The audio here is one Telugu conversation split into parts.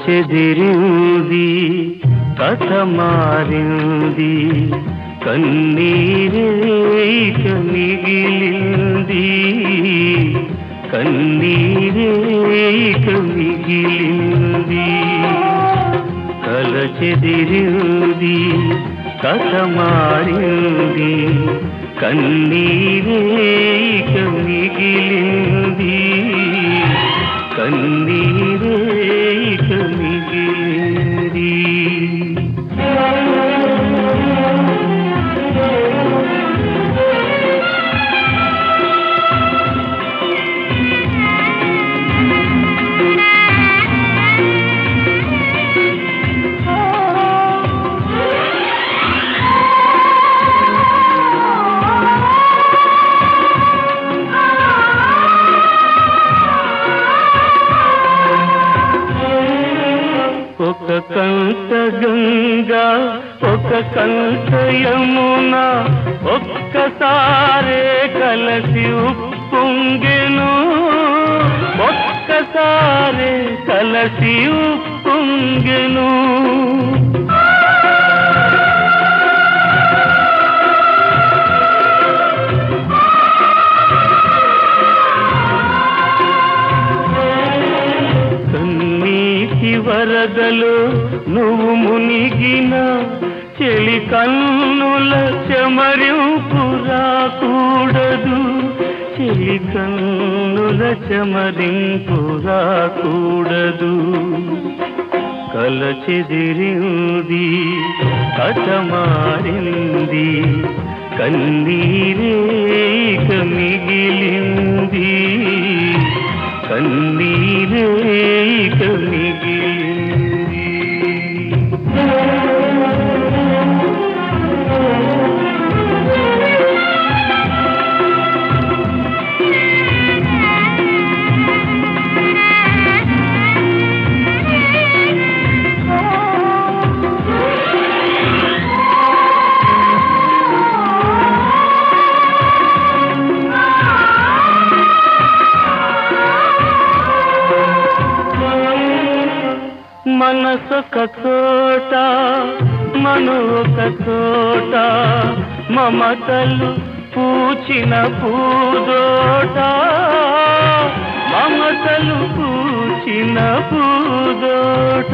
చెదిరింది కథ మారింది కన్నీరేక మిగిలింది కన్నీరేక మిగిలింది కల చెదిరింది కథ మారింది కన్నీరేక మిగిలింది కన్నీరేక మిగిలింది ఒక కంట గంగా ఒక కంట యమున ఒక్కసారే కలసి ఉప్పొంగెను ఒక్కసారే కలసి ఉప్పొంగెను వరదలు నువ్వు మునిగిన చెలి కన్నుల చెమరింపు రాకూడదు చెలి కన్నుల చెమరింపు రాకూడదు కల చెదిరింది కథ మారింది కన్నీరేక మిగిలింది కన్నీరేక మిగిలింది మనసొక చోట మనొక చోట మమతలు పూచిన పూదోట మమతలు పూచిన పూదోట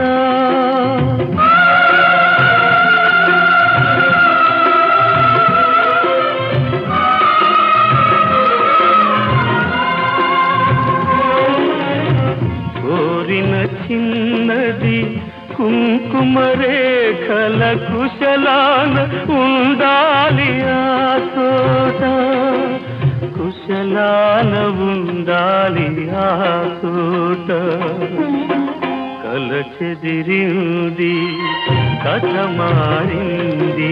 కోరిన చిన్నది కుంకుమ రేఖల కుశలాన ఉండాలి ఆ చోట కుశలాన ఉండాలి ఆ చోట కల చెదిరింది కథ మారింది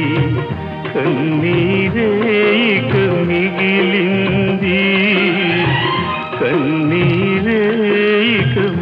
కన్నీరేక మిగిలింది కన్నీరేక